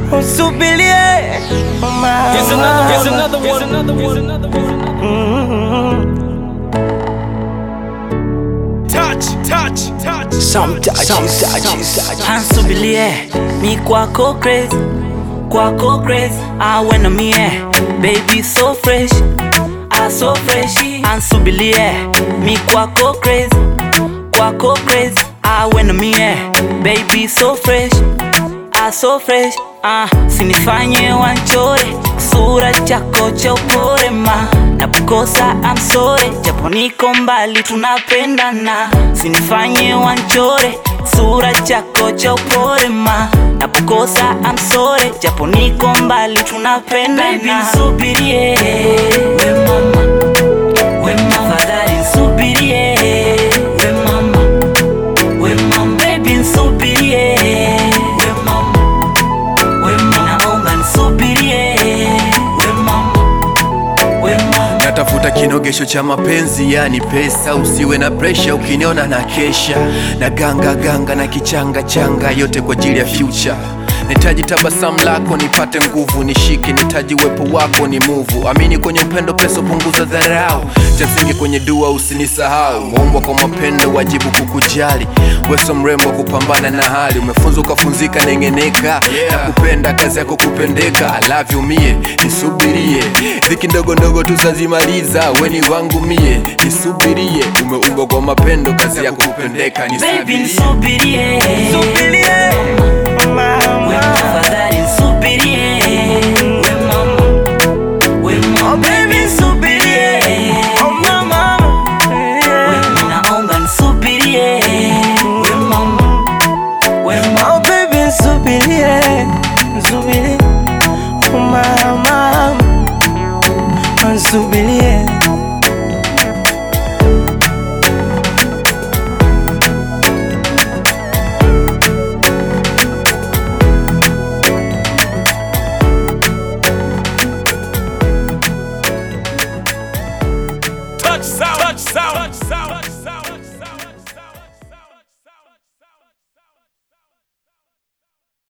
Usubirie mama. Here's another one. Touch. Some touches. Ansubirie mi kwako crazy, when I'm here, baby so fresh, so fresh. Ansubirie mi kwako crazy, when I'm here, baby so fresh, so fresh. Sinifanye wanchore, sura chako cha upore ma. Napokosa I'm sorry, japo niko mbali tunapendana. Sinifanye wanchore, sura chako cha upore ma. Napokosa I'm sorry, japo niko mbali tunapendana. Baby nsubirie, we mama, fadhali nsubirie, we mama, baby nsubirie, natafuta kinogesho cha mapenzi, yani pesa. Usiwe na pressure ukiniona na kesha na ganga na kichanga yote kwa ajili ya future. Nitaji tabasamu lako nipate nguvu, nishike nitaji wepo wako ni move. Amini kwenye upendo, pesa punguza dharau, chasingi kwenye dua usinisahau. Muomba kwa mapendo, wajibu kukujali. Weso mrembo kupambana na hali, umefunzwa ukafunzika, nengeneka na kupenda kazi yako kupendeka. I love you mie, nisubirie dhiki ndogo tuzazimaliza, weni wangu mie, nisubirie. Umeumbwa kwa mapendo, kazi yako kupendeka, nisubirie. Baby nisubirie, mama, fadhali nisubirie, we mama, baby nisubirie, mama, naomba nisubirie, we mama, baby nisubirie, mama, nisubirie. Touch sound.